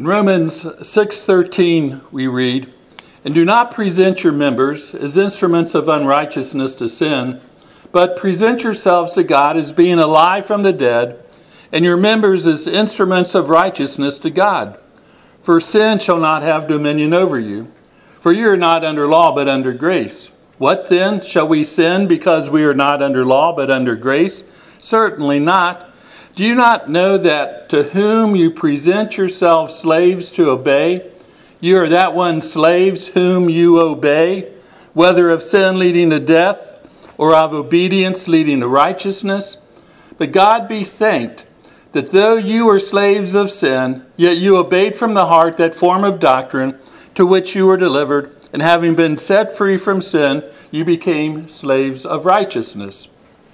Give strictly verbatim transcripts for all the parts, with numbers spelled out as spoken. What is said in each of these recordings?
In Romans six thirteen we read, "And do not present your members as instruments of unrighteousness to sin, but present yourselves to God as being alive from the dead, and your members as instruments of righteousness to God. For sin shall not have dominion over you. For you are not under law, but under grace. What then? Shall we sin because we are not under law, but under grace? Certainly not. Do you not know that to whom you present yourselves slaves to obey, you are that one slaves whom you obey, whether of sin leading to death, or of obedience leading to righteousness? But God be thanked that though you were slaves of sin, yet you obeyed from the heart that form of doctrine to which you were delivered, and having been set free from sin, you became slaves of righteousness."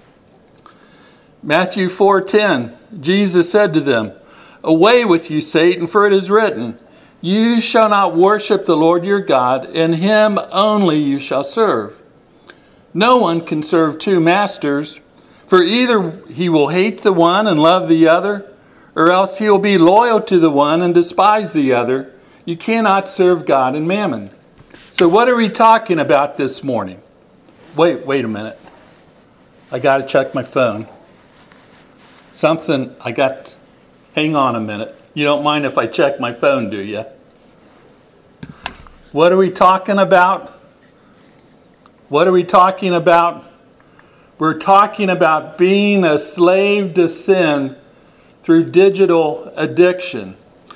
Matthew four ten, Jesus said to them, "Away with you, Satan, for it is written, you shall not worship the Lord your God, and him only you shall serve." No one can serve two masters, for either he will hate the one and love the other, or else he will be loyal to the one and despise the other. You cannot serve God and mammon. So what are we talking about this morning? Wait, wait a minute. I got to check my phone. Something, I got, hang on a minute. You don't mind if I check my phone, do you? What are we talking about? What are we talking about? We're talking about being a slave to sin through digital addiction.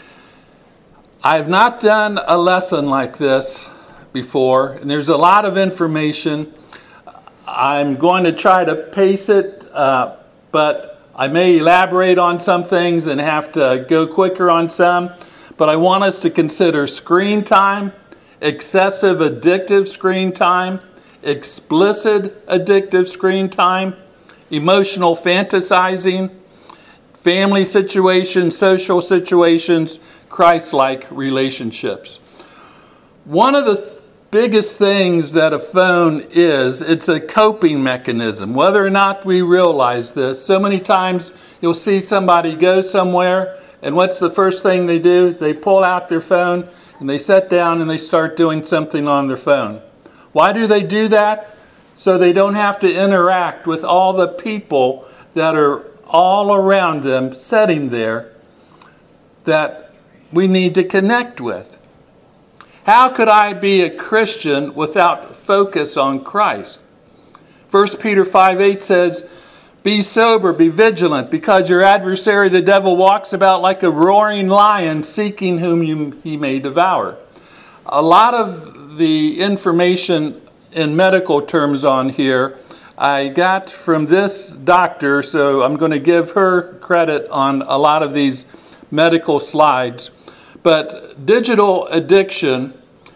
I have not done a lesson like this before, and there's a lot of information. I'm going to try to pace it, uh, but I may elaborate on some things and have to go quicker on some. But I want us to consider screen time, excessive addictive screen time, explicit addictive screen time, emotional fantasizing, family situations, social situations, Christ-like relationships. One of the th- biggest things that a phone is, it's a coping mechanism, whether or not we realize this. So many times you'll see somebody go somewhere, and what's the first thing they do? They pull out their phone, and they sit down and they start doing something on their phone. Why do they do that? So they don't have to interact with all the people that are all around them sitting there that we need to connect with. How could I be a Christian without focus on Christ? First Peter five eight says, "Be sober, be vigilant, because your adversary the devil walks about like a roaring lion, seeking whom you, he may devour." A lot of the information in medical terms on here I got from this doctor, so I'm going to give her credit on a lot of these medical slides. But digital addiction,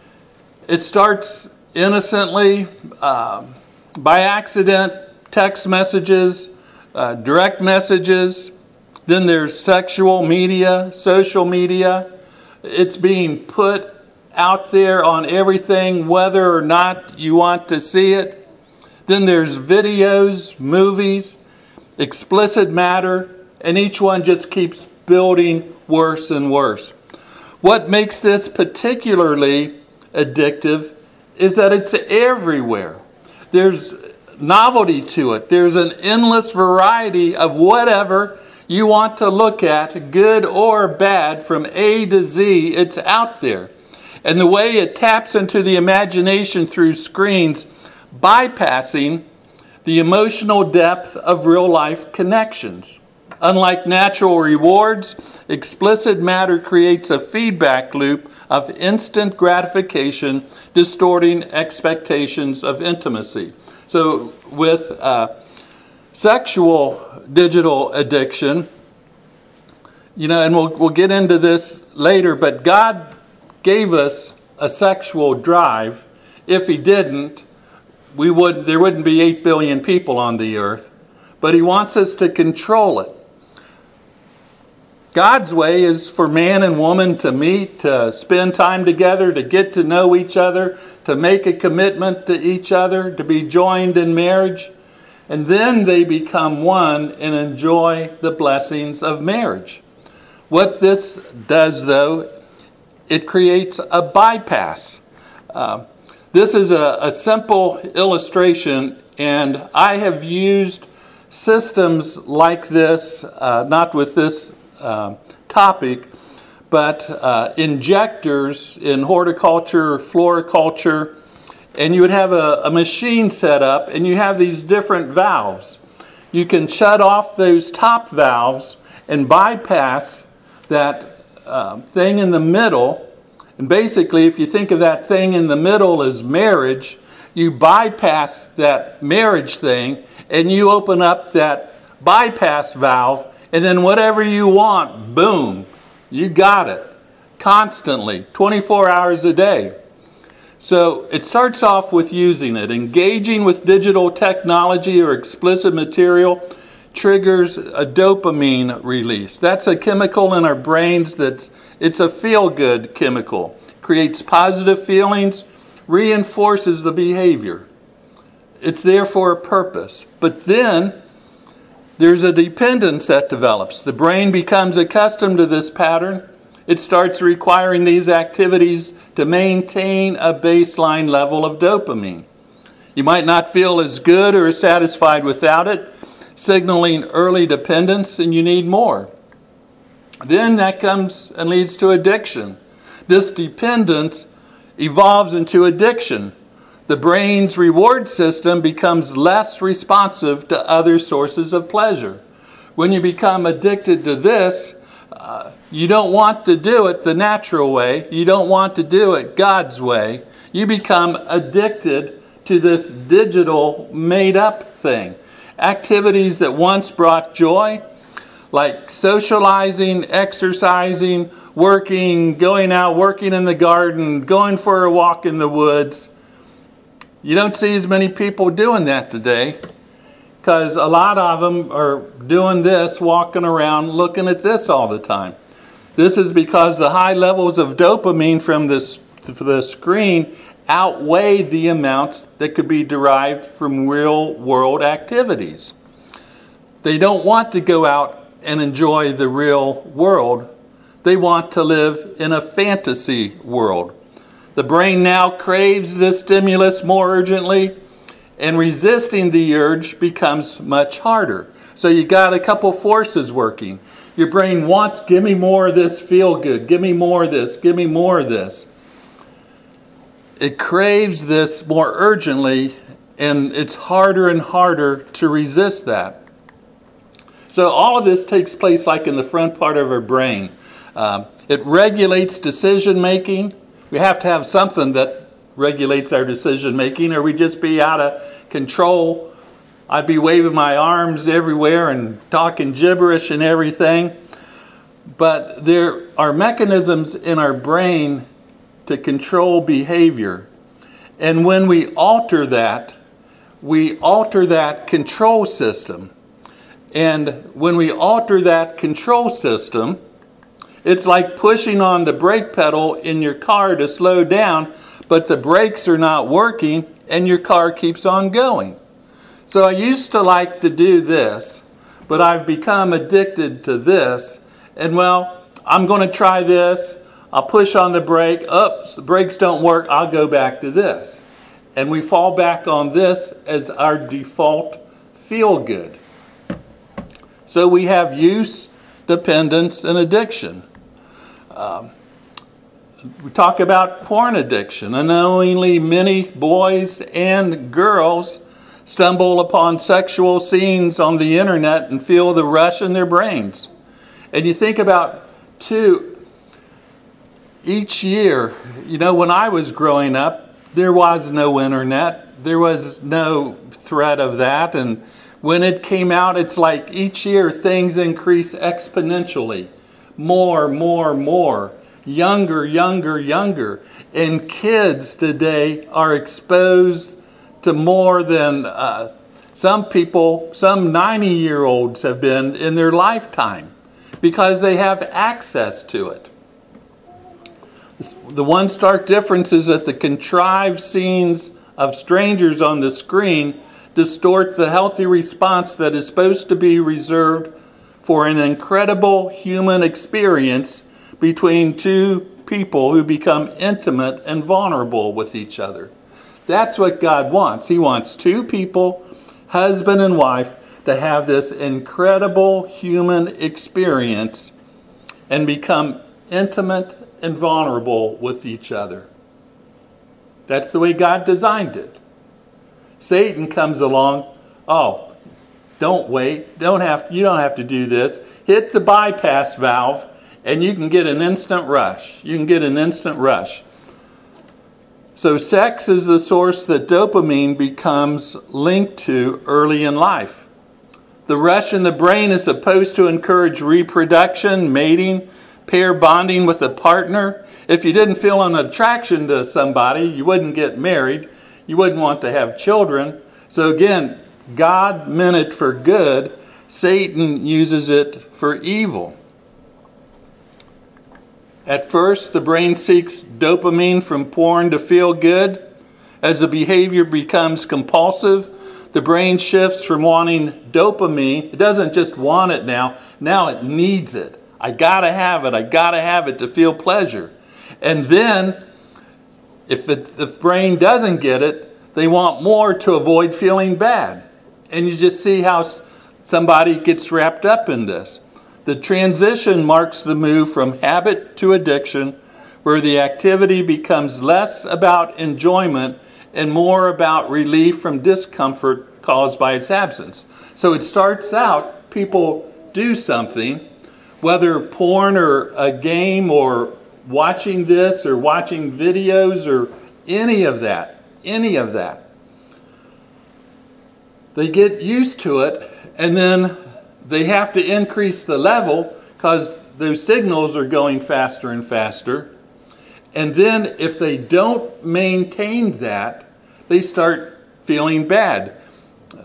it starts innocently, uh, by accident, text messages, uh, direct messages. Then there's sexual media, social media. It's being put out there on everything, whether or not you want to see it. Then there's videos, movies, explicit matter, and each one just keeps building worse and worse. What makes this particularly addictive is that it's everywhere. There's novelty to it. There's an endless variety of whatever you want to look at, good or bad, from A to Z, it's out there. And the way it taps into the imagination through screens, bypassing the emotional depth of real-life connections. Unlike natural rewards, explicit matter creates a feedback loop of instant gratification, distorting expectations of intimacy. So with uh, sexual digital addiction, you know, and we'll we'll get into this later, but God gave us a sexual drive. If he didn't, we would there wouldn't be eight billion people on the earth. But he wants us to control it. God's way is for man and woman to meet, to spend time together, to get to know each other, to make a commitment to each other, to be joined in marriage. And then they become one and enjoy the blessings of marriage. What this does, though, it creates a bypass. Uh, this is a, a simple illustration, and I have used systems like this, uh, not with this uh, topic, but uh, injectors in horticulture, floriculture, and you would have a, a machine set up, and you have these different valves. You can shut off those top valves and bypass that uh, thing in the middle. And basically, if you think of that thing in the middle as marriage, you bypass that marriage thing, and you open up that bypass valve, and then whatever you want, boom, you got it. Constantly, twenty-four hours a day. So it starts off with using it. Engaging with digital technology or explicit material triggers a dopamine release. That's a chemical in our brains that's, it's a feel-good chemical. Creates positive feelings, reinforces the behavior. It's there for a purpose. But then there's a dependence that develops. The brain becomes accustomed to this pattern. It starts requiring these activities to maintain a baseline level of dopamine. You might not feel as good or as satisfied without it, signaling early dependence, and you need more. Then that comes and leads to addiction. This dependence evolves into addiction. The brain's reward system becomes less responsive to other sources of pleasure. When you become addicted to this, uh, you don't want to do it the natural way. You don't want to do it God's way. You become addicted to this digital made-up thing. Activities that once brought joy, like socializing, exercising, working, going out, working in the garden, going for a walk in the woods. You don't see as many people doing that today because a lot of them are doing this, walking around, looking at this all the time. This is because the high levels of dopamine from this, the screen outweigh the amounts that could be derived from real-world activities. They don't want to go out and enjoy the real world. They want to live in a fantasy world. The brain now craves this stimulus more urgently, and resisting the urge becomes much harder. So you got a couple forces working. Your brain wants, give me more of this feel good, give me more of this, give me more of this. It craves this more urgently, and it's harder and harder to resist that. So all of this takes place like in the front part of our brain. Uh, it regulates decision making. We have to have something that regulates our decision making, or we'd just be out of control. I'd be waving my arms everywhere and talking gibberish and everything. But there are mechanisms in our brain to control behavior. And when we alter that, we alter that control system. And when we alter that control system, it's like pushing on the brake pedal in your car to slow down, but the brakes are not working and your car keeps on going. So I used to like to do this, but I've become addicted to this. And well, I'm going to try this. I'll push on the brake. Oops, the brakes don't work. I'll go back to this. And we fall back on this as our default feel good. So we have use, dependence, and addiction. Um, we talk about porn addiction. Unknowingly, many boys and girls stumble upon sexual scenes on the internet and feel the rush in their brains. And you think about, too, each year, you know, when I was growing up, there was no internet. There was no threat of that. And when it came out, it's like each year things increase exponentially. More, more, more. Younger, younger, younger. And kids today are exposed to more than uh, some people, some ninety-year-olds have been in their lifetime because they have access to it. The one stark difference is that the contrived scenes of strangers on the screen distort the healthy response that is supposed to be reserved for an incredible human experience between two people who become intimate and vulnerable with each other. That's what God wants. He wants two people, husband and wife, to have this incredible human experience and become intimate and vulnerable with each other. That's the way God designed it. Satan comes along, oh, don't wait, don't have, you don't have to do this. Hit the bypass valve and you can get an instant rush. You can get an instant rush. So sex is the source that dopamine becomes linked to early in life. The rush in the brain is supposed to encourage reproduction, mating, pair bonding with a partner. If you didn't feel an attraction to somebody, you wouldn't get married. You wouldn't want to have children. So again, God meant it for good. Satan uses it for evil. At first, the brain seeks dopamine from porn to feel good. As the behavior becomes compulsive, the brain shifts from wanting dopamine. It doesn't just want it now. Now it needs it. I gotta have it. I gotta have it to feel pleasure. And then, if it, the brain doesn't get it, they want more to avoid feeling bad. And you just see how somebody gets wrapped up in this. The transition marks the move from habit to addiction, where the activity becomes less about enjoyment and more about relief from discomfort caused by its absence. So it starts out, people do something, whether porn or a game or watching this or watching videos or any of that, any of that. They get used to it, and then they have to increase the level because those signals are going faster and faster. And then if they don't maintain that, they start feeling bad. Uh,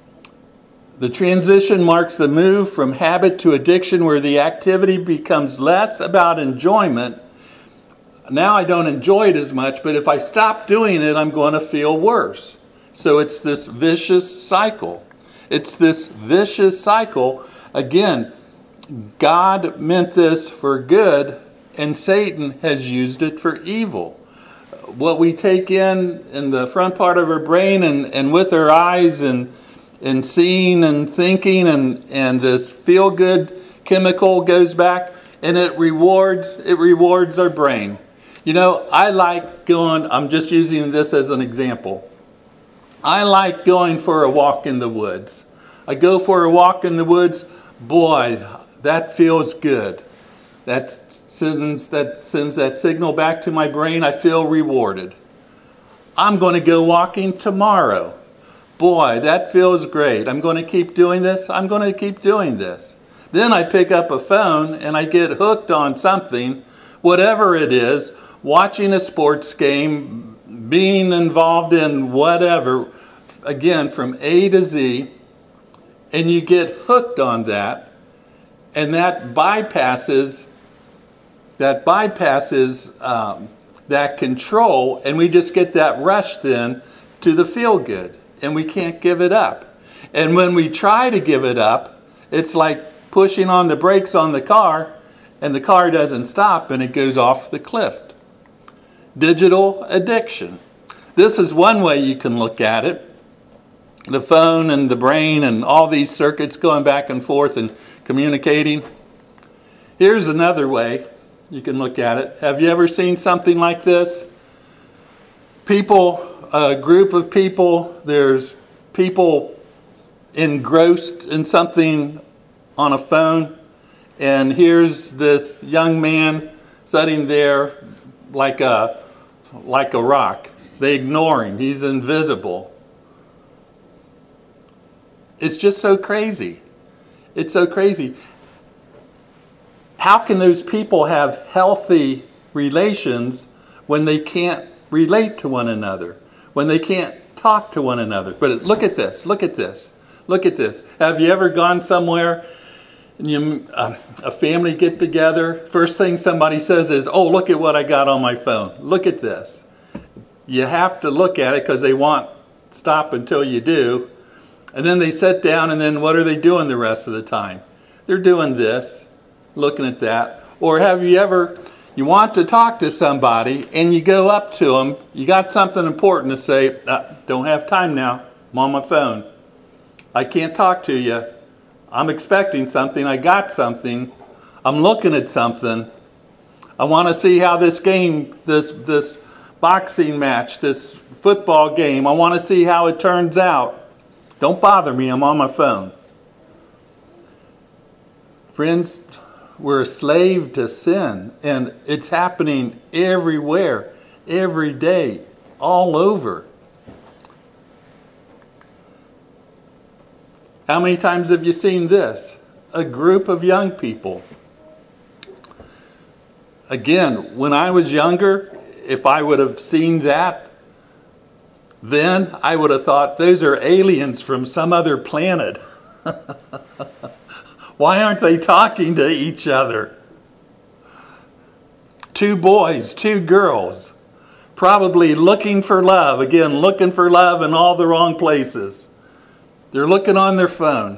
the transition marks the move from habit to addiction, where the activity becomes less about enjoyment. Now I don't enjoy it as much, but if I stop doing it, I'm going to feel worse. So it's this vicious cycle. It's this vicious cycle. Again, God meant this for good, and Satan has used it for evil. What we take in in the front part of our brain and, and with our eyes and and seeing and thinking and, and this feel-good chemical goes back and it rewards it rewards our brain. You know, I like going, I'm just using this as an example. I like going for a walk in the woods. I go for a walk in the woods, boy, that feels good. That sends that sends that signal back to my brain. I feel rewarded. I'm going to go walking tomorrow. Boy, that feels great. I'm going to keep doing this. I'm going to keep doing this. Then I pick up a phone and I get hooked on something, whatever it is, watching a sports game, being involved in whatever, again, from A to Z, and you get hooked on that, and that bypasses that bypasses um, that control, and we just get that rush then to the feel good, and we can't give it up. And when we try to give it up, it's like pushing on the brakes on the car, and the car doesn't stop, and it goes off the cliff. Digital addiction. This is one way you can look at it. The phone and the brain and all these circuits going back and forth and communicating. Here's another way you can look at it. Have you ever seen something like this? People, a group of people, there's people engrossed in something on a phone, and here's this young man sitting there like a like a rock. They ignore him. He's invisible. It's just so crazy. It's so crazy. How can those people have healthy relations when they can't relate to one another, when they can't talk to one another? But look at this, look at this, look at this. Have you ever gone somewhere and you, uh, a family get together? First thing somebody says is, oh, look at what I got on my phone. Look at this. You have to look at it because they won't stop until you do. And then they sit down, and then what are they doing the rest of the time? They're doing this, looking at that. Or have you ever, You want to talk to somebody, and you go up to them. You got something important to say. Uh, don't have time now. I'm on my phone. I can't talk to you. I'm expecting something. I got something. I'm looking at something. I want to see how this game, this this boxing match, this football game, I want to see how it turns out. Don't bother me. I'm on my phone. Friends, we're a slave to sin, and it's happening everywhere, every day, all over. How many times have you seen this? A group of young people. Again, when I was younger, if I would have seen that, then I would have thought those are aliens from some other planet. Why aren't they talking to each other? Two boys, two girls, probably looking for love. Again, looking for love in all the wrong places. They're looking on their phone.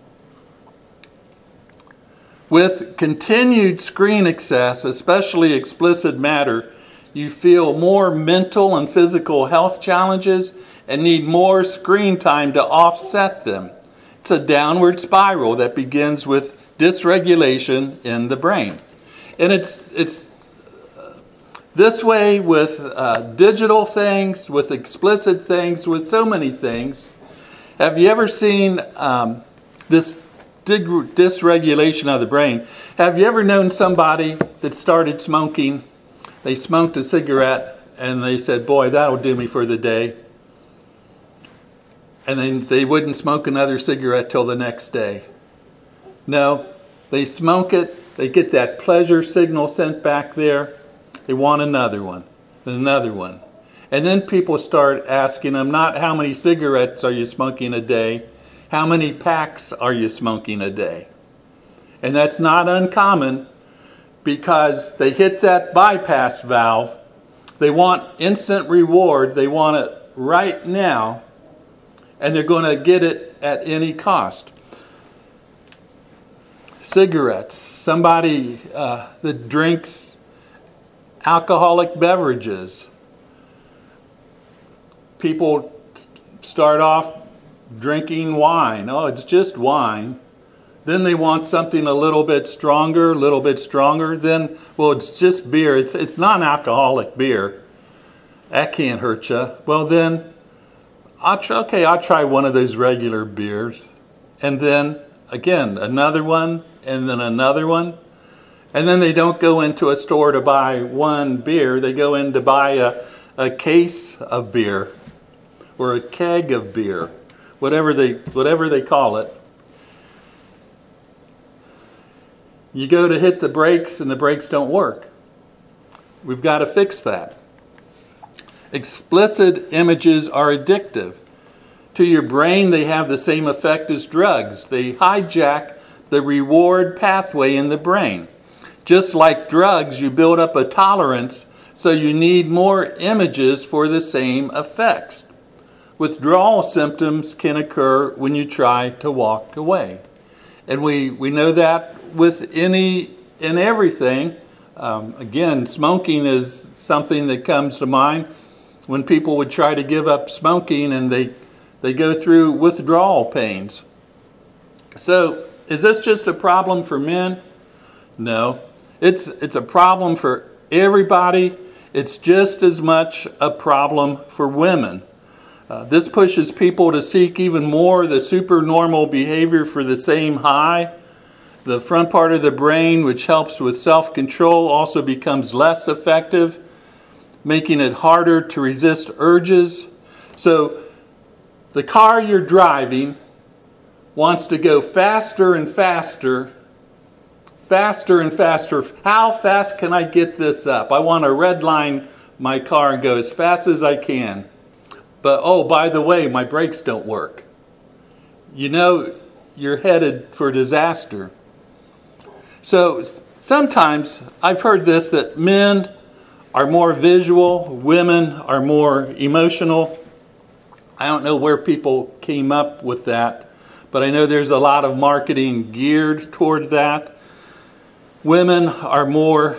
With continued screen access, especially explicit matter, you feel more mental and physical health challenges and need more screen time to offset them. It's a downward spiral that begins with dysregulation in the brain. And it's it's uh, this way with uh, digital things, with explicit things, with so many things. Have you ever seen um, this dig- dysregulation of the brain? Have you ever known somebody that started smoking? They smoked a cigarette and they said, boy, that'll do me for the day. And then they wouldn't smoke another cigarette till the next day. No, they smoke it, they get that pleasure signal sent back there, they want another one, another one. And then people start asking them, not how many cigarettes are you smoking a day, how many packs are you smoking a day? And that's not uncommon because they hit that bypass valve. They want instant reward, they want it right now, and they're going to get it at any cost. Cigarettes, somebody uh, that drinks alcoholic beverages. People start off drinking wine. Oh, it's just wine. Then they want something a little bit stronger, a little bit stronger. Then, well, it's just beer. It's it's non-alcoholic beer. That can't hurt you. Well, then, I'll try, okay, I'll try one of those regular beers. And then, again, another one, and then another one. And then they don't go into a store to buy one beer. They go in to buy a, a case of beer or a keg of beer, whatever they whatever they call it. You go to hit the brakes and the brakes don't work. We've got to fix that. Explicit images are addictive. To your brain, they have the same effect as drugs. They hijack the reward pathway in the brain. Just like drugs, you build up a tolerance, so you need more images for the same effects. Withdrawal symptoms can occur when you try to walk away. And we, we know that with any and everything. Um, again, smoking is something that comes to mind when people would try to give up smoking and they, they go through withdrawal pains. So, is this just a problem for men? No. It's, it's a problem for everybody. It's just as much a problem for women. Uh, this pushes people to seek even more the supernormal behavior for the same high. The front part of the brain, which helps with self-control, also becomes less effective, making it harder to resist urges. So the car you're driving wants to go faster and faster, faster and faster. How fast can I get this up? I want to redline my car and go as fast as I can. But, oh, by the way, my brakes don't work. You know you're headed for disaster. So sometimes I've heard this, that men are more visual, women are more emotional. I don't know where people came up with that, but I know there's a lot of marketing geared toward that. Women are more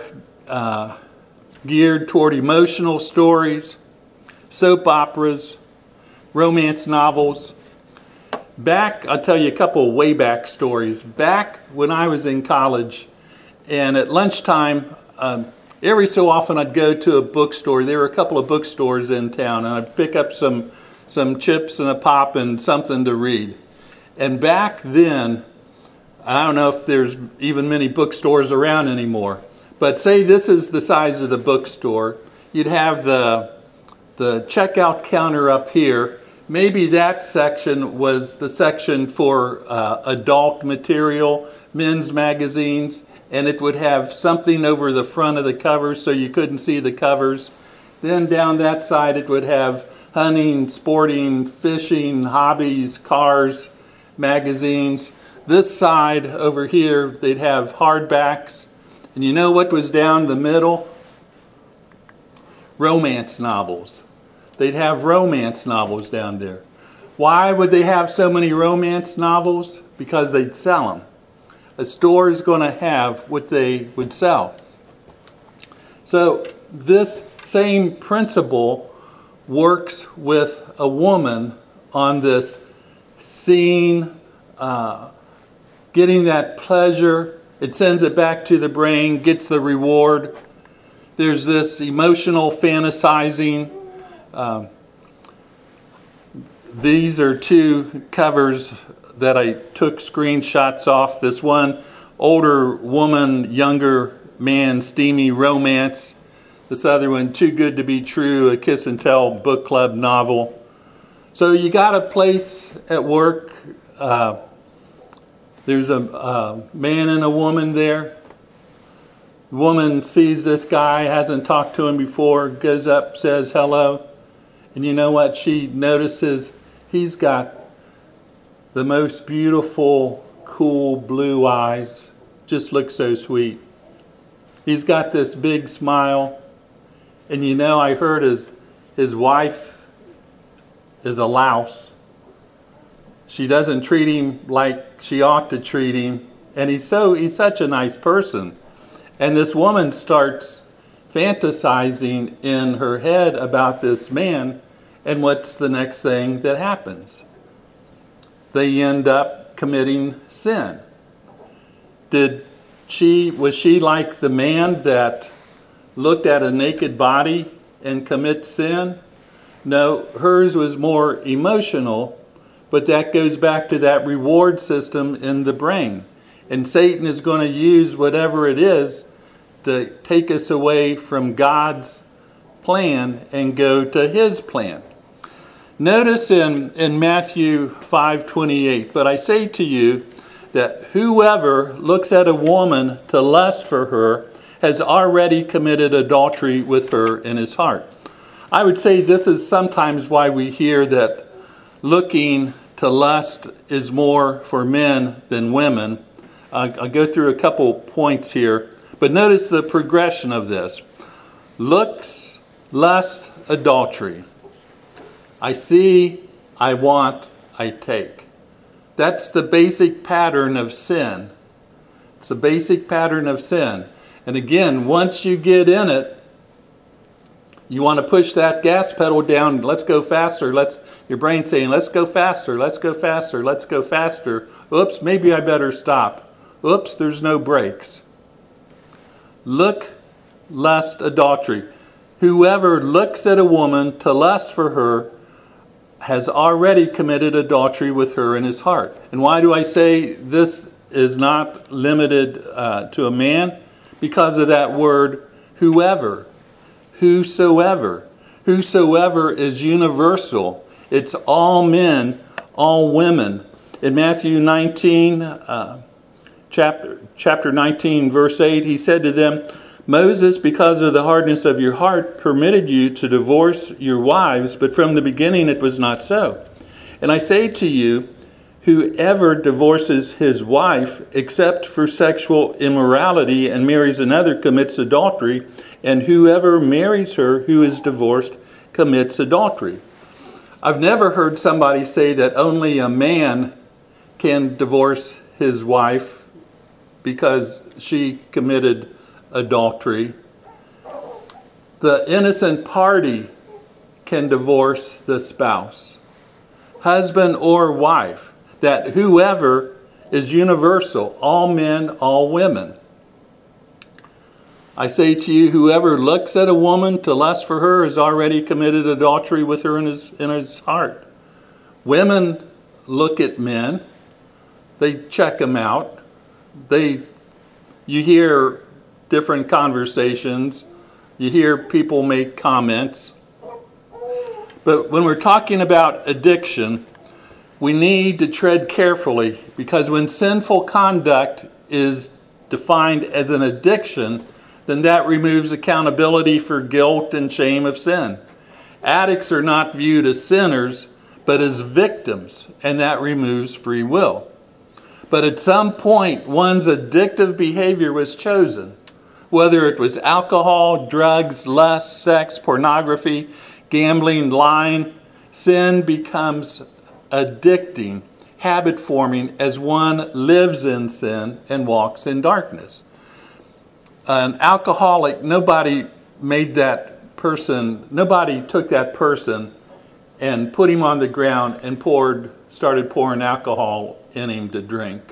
uh, geared toward emotional stories, soap operas, romance novels. Back, I'll tell you a couple of way back stories. Back when I was in college, and at lunchtime, um, every so often I'd go to a bookstore. There were a couple of bookstores in town, and I'd pick up some some chips and a pop and something to read. And back then, I don't know if there's even many bookstores around anymore, but say this is the size of the bookstore. You'd have the the checkout counter up here. Maybe that section was the section for uh, adult material, men's magazines, and it would have something over the front of the covers so you couldn't see the covers. Then down that side it would have hunting, sporting, fishing, hobbies, cars, magazines. This side over here they'd have hardbacks. And you know what was down the middle? Romance novels. They'd have romance novels down there. Why would they have so many romance novels? Because they'd sell them. A store is going to have what they would sell. So this same principle works with a woman on this seeing, uh, getting that pleasure. It sends it back to the brain, gets the reward. There's this emotional fantasizing. Um, these are two covers that I took screenshots off. This one, older woman, younger man, steamy romance. This other one, Too Good to Be True, a kiss and tell book club novel. So you got a place at work. Uh, there's a, a man and a woman there. The woman sees this guy, hasn't talked to him before, goes up, says hello. And you know what? She notices he's got the most beautiful, cool blue eyes. Just looks so sweet. He's got this big smile. And you know, I heard his, his wife is a louse. She doesn't treat him like she ought to treat him. And he's so he's such a nice person. And this woman starts fantasizing in her head about this man. And what's the next thing that happens? They end up committing sin. Did she, was she like the man that looked at a naked body and commit sin? No, hers was more emotional, but that goes back to that reward system in the brain. And Satan is going to use whatever it is to take us away from God's plan and go to his plan. Notice in, in Matthew five twenty-eight, but I say to you that whoever looks at a woman to lust for her has already committed adultery with her in his heart. I would say this is sometimes why we hear that looking to lust is more for men than women. Uh, I'll go through a couple points here, but notice the progression of this. Looks, lust, adultery. I see, I want, I take. That's the basic pattern of sin. It's the basic pattern of sin. And again, once you get in it, you want to push that gas pedal down. Let's go faster. Let's. Your brain's saying, let's go faster. Let's go faster. Let's go faster. Oops, maybe I better stop. Oops, there's no brakes. Look, lust, adultery. Whoever looks at a woman to lust for her has already committed adultery with her in his heart. And why do I say this is not limited uh, to a man? Because of that word, whoever. Whosoever. Whosoever is universal. It's all men, all women. In Matthew nineteen, uh, chapter, chapter nineteen, verse eight, he said to them, Moses, because of the hardness of your heart, permitted you to divorce your wives, but from the beginning it was not so. And I say to you, whoever divorces his wife, except for sexual immorality, and marries another, commits adultery, and whoever marries her who is divorced commits adultery. I've never heard somebody say that only a man can divorce his wife because she committed adultery. The innocent party can divorce the spouse, husband or wife. That whoever is universal, all men, all women. I say to you, whoever looks at a woman to lust for her has already committed adultery with her in his, in his heart. Women look at men. They check them out. They, you hear different conversations. You hear people make comments. But when we're talking about addiction, we need to tread carefully, because when sinful conduct is defined as an addiction, then that removes accountability for guilt and shame of sin. Addicts are not viewed as sinners, but as victims, and that removes free will. But at some point, one's addictive behavior was chosen, whether it was alcohol, drugs, lust, sex, pornography, gambling, lying. Sin becomes addicting, habit forming, as one lives in sin and walks in darkness. An alcoholic, nobody made that person, nobody took that person and put him on the ground and poured, started pouring alcohol in him to drink.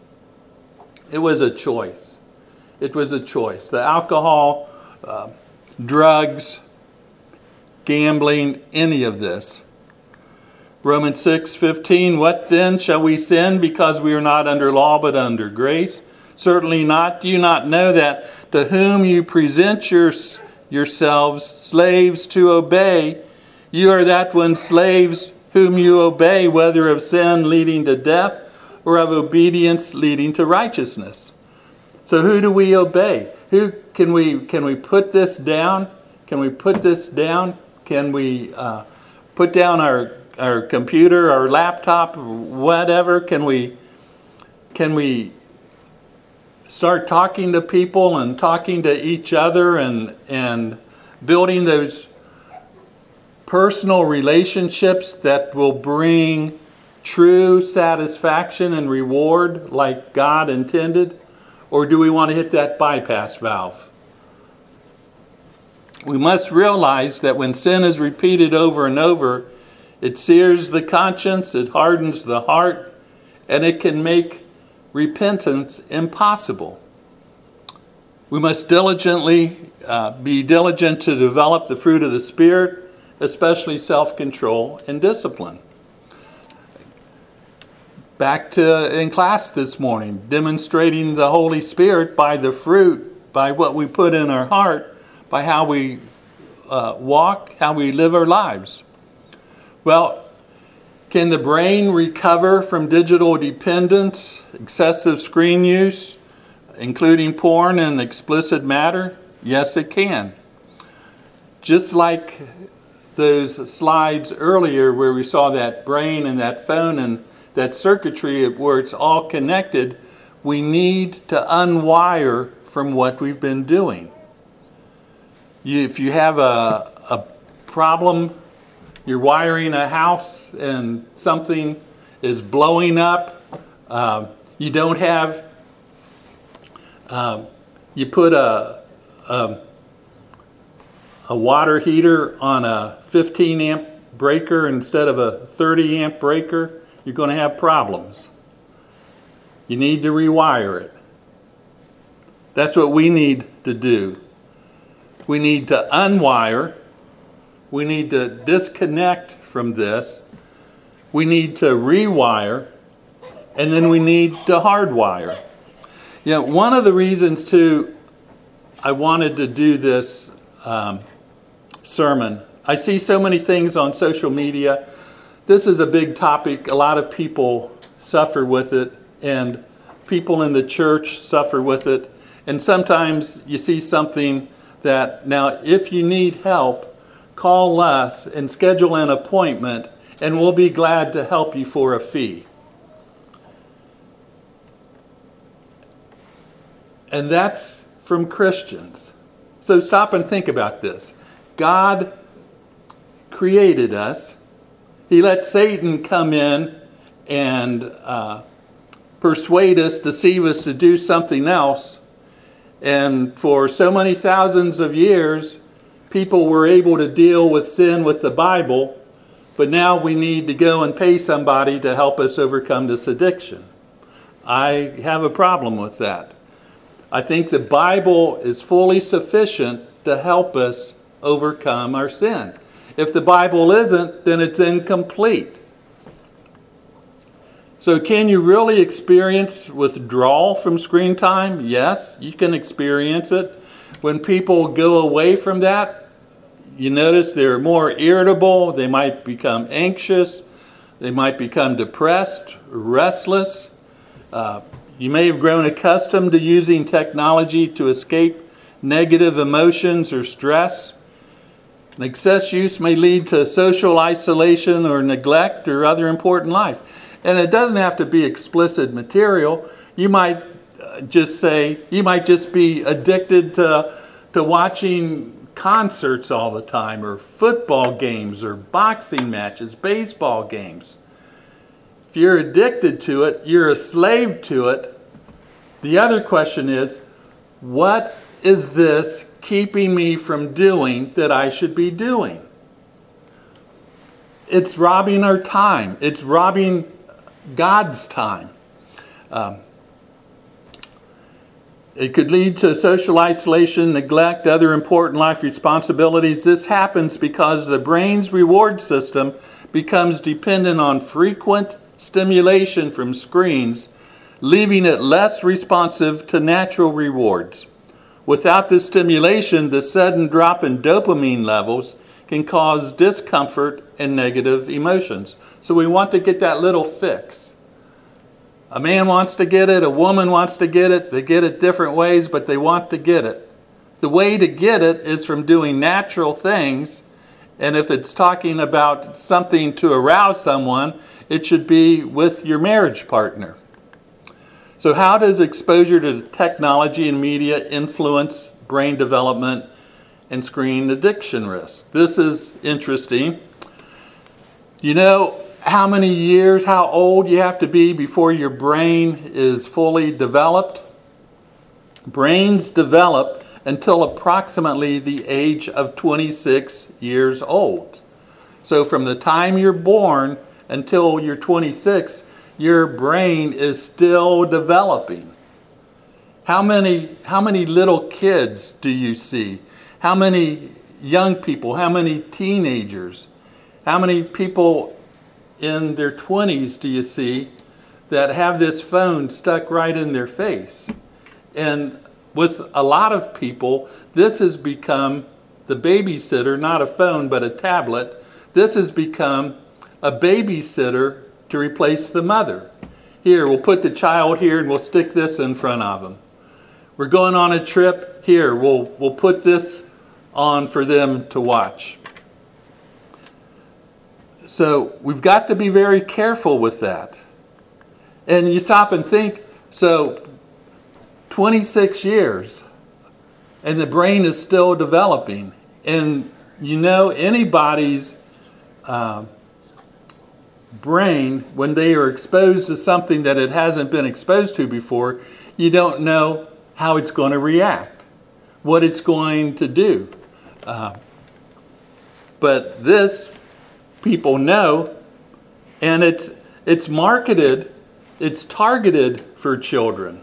It was a choice. It was a choice. The alcohol, uh, drugs, gambling, any of this. Romans six fifteen, what then? Shall we sin because we are not under law but under grace? Certainly not. Do you not know that to whom you present your, yourselves slaves to obey, you are that one slaves whom you obey, whether of sin leading to death or of obedience leading to righteousness? So who do we obey? Who can we can we put this down? Can we put this down? Can we uh, put down our our computer, our laptop, whatever? Can we can we start talking to people and talking to each other and and building those personal relationships that will bring true satisfaction and reward like God intended? Or do we want to hit that bypass valve? We must realize that when sin is repeated over and over, it sears the conscience, it hardens the heart, and it can make repentance impossible. We must diligently uh, be diligent to develop the fruit of the Spirit, especially self-control and discipline. Back to in class this morning, demonstrating the Holy Spirit by the fruit, by what we put in our heart, by how we uh, walk, how we live our lives. Well, can the brain recover from digital dependence, excessive screen use, including porn and explicit matter? Yes, it can. Just like those slides earlier where we saw that brain and that phone and that circuitry where it's all connected, we need to unwire from what we've been doing. You, if you have a, a problem, you're wiring a house and something is blowing up, uh, you don't have, uh, you put a, a, a water heater on a fifteen amp breaker instead of a thirty amp breaker, you're going to have problems. You need to rewire it. That's what we need to do. We need to unwire. We need to disconnect from this. We need to rewire. And then we need to hardwire. You know, one of the reasons, too, I wanted to do this um, sermon, I see so many things on social media. This is a big topic. A lot of people suffer with it, and people in the church suffer with it. And sometimes you see something that, now, if you need help, call us and schedule an appointment, and we'll be glad to help you for a fee. And that's from Christians. So stop and think about this. God created us. He let Satan come in and uh, persuade us, deceive us to do something else. And for so many thousands of years, people were able to deal with sin with the Bible, but now we need to go and pay somebody to help us overcome this addiction. I have a problem with that. I think the Bible is fully sufficient to help us overcome our sin. If the Bible isn't, then it's incomplete. So can you really experience withdrawal from screen time? Yes, you can experience it. When people go away from that, you notice they're more irritable, they might become anxious, they might become depressed, restless. Uh, you may have grown accustomed to using technology to escape negative emotions or stress. An excess use may lead to social isolation or neglect or other important life. And it doesn't have to be explicit material. You might uh, just say, you might just be addicted to, to watching concerts all the time, or football games, or boxing matches, baseball games. If you're addicted to it, you're a slave to it. The other question is, what is this keeping me from doing that I should be doing? It's robbing our time. It's robbing God's time. Um, it could lead to social isolation, neglect, other important life responsibilities. This happens because the brain's reward system becomes dependent on frequent stimulation from screens, leaving it less responsive to natural rewards. Without this stimulation, the sudden drop in dopamine levels can cause discomfort and negative emotions. So we want to get that little fix. A man wants to get it, a woman wants to get it, they get it different ways, but they want to get it. The way to get it is from doing natural things, and if it's talking about something to arouse someone, it should be with your marriage partner. So how does exposure to technology and media influence brain development and screen addiction risk? This is interesting. You know how many years, how old you have to be before your brain is fully developed? Brains develop until approximately the age of twenty-six years old. So from the time you're born until you're twenty-six, your brain is still developing. How many, how many little kids do you see? How many young people? How many teenagers? How many people in their twenties do you see that have this phone stuck right in their face? And with a lot of people, this has become the babysitter, not a phone, but a tablet. This has become a babysitter to replace the mother. Here, we'll put the child here and we'll stick this in front of them. We're going on a trip. Here, we'll, we'll put this on for them to watch. So we've got to be very careful with that. And you stop and think, so twenty-six years, and the brain is still developing. And you know, anybody's uh, brain, when they are exposed to something that it hasn't been exposed to before, you don't know how it's going to react, what it's going to do. Uh, but this, people know, and it's it's marketed, it's targeted for children.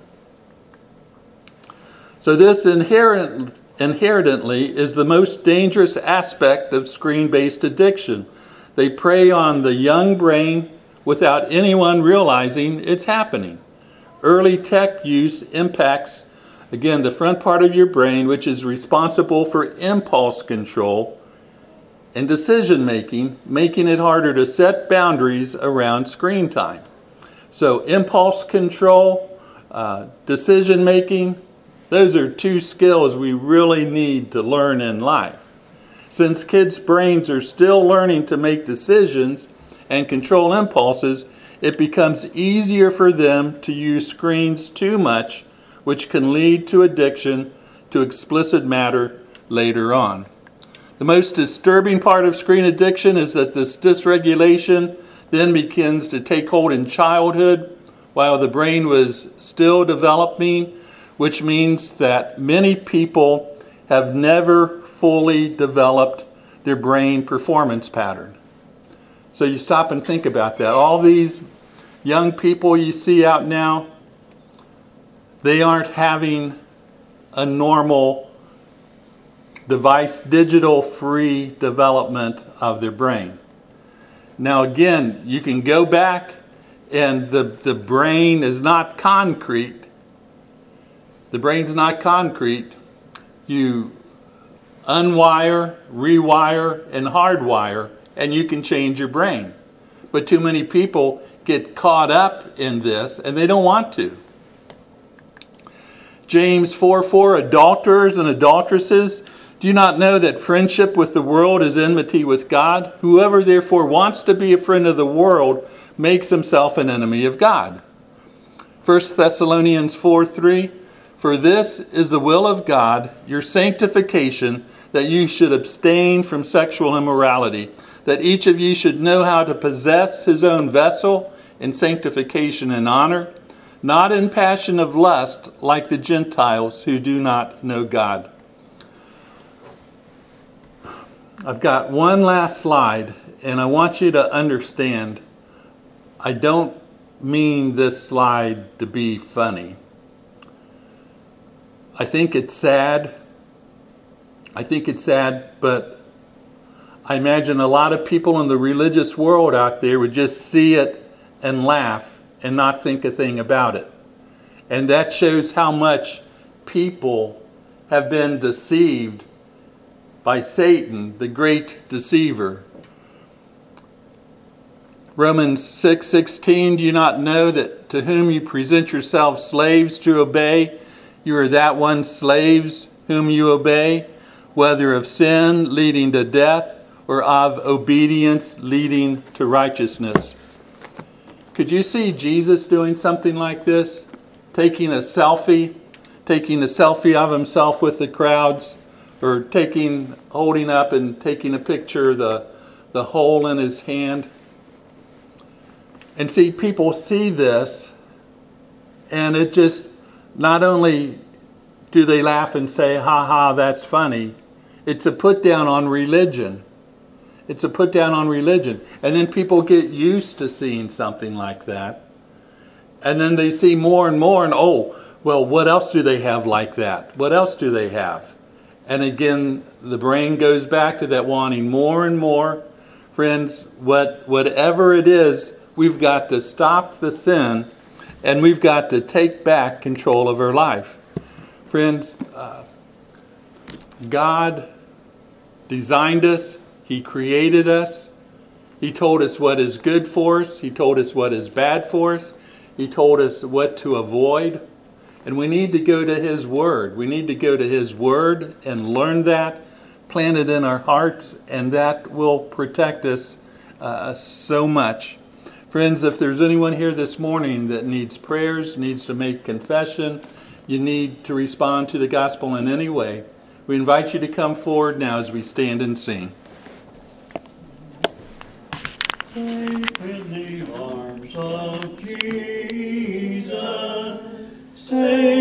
So this inherent, inherently is the most dangerous aspect of screen-based addiction. They prey on the young brain without anyone realizing it's happening. Early tech use impacts, again, the front part of your brain, which is responsible for impulse control and decision making, making it harder to set boundaries around screen time. So impulse control, uh, decision making, those are two skills we really need to learn in life. Since kids' brains are still learning to make decisions and control impulses, it becomes easier for them to use screens too much, which can lead to addiction to explicit matter later on. The most disturbing part of screen addiction is that this dysregulation then begins to take hold in childhood while the brain was still developing, which means that many people have never fully developed their brain performance pattern. So you stop and think about that. All these young people you see out now, they aren't having a normal device, digital free development of their brain. Now again, you can go back and the, the brain is not concrete. The brain's not concrete. You unwire, rewire, and hardwire, and you can change your brain. But too many people get caught up in this, and they don't want to. James four four, adulterers and adulteresses, do you not know that friendship with the world is enmity with God? Whoever therefore wants to be a friend of the world makes himself an enemy of God. First Thessalonians four three, for this is the will of God, your sanctification, that you should abstain from sexual immorality, that each of you should know how to possess his own vessel in sanctification and honor, not in passion of lust like the Gentiles who do not know God. I've got one last slide, and I want you to understand, I don't mean this slide to be funny. I think it's sad. I think it's sad, but I imagine a lot of people in the religious world out there would just see it and laugh and not think a thing about it. And that shows how much people have been deceived by Satan, the great deceiver. Romans six sixteen, do you not know that to whom you present yourselves slaves to obey, you are that one slaves whom you obey, whether of sin leading to death or of obedience leading to righteousness. Could you see Jesus doing something like this? Taking a selfie, taking a selfie of himself with the crowds, or taking, holding up and taking a picture of the, the hole in his hand. And see, people see this, and it just, not only do they laugh and say, ha ha, that's funny, it's a put down on religion. It's a put down on religion. And then people get used to seeing something like that. And then they see more and more, and oh, well, what else do they have like that? What else do they have? And again, the brain goes back to that wanting more and more. Friends, what whatever it is, we've got to stop the sin, and we've got to take back control of our life. Friends, uh, God designed us. He created us. He told us what is good for us. He told us what is bad for us. He told us what to avoid. And we need to go to His Word. We need to go to His Word and learn that, plant it in our hearts, and that will protect us uh, so much. Friends, if there's anyone here this morning that needs prayers, needs to make confession, you need to respond to the gospel in any way, we invite you to come forward now as we stand and sing. Safe in the arms of Jesus, safe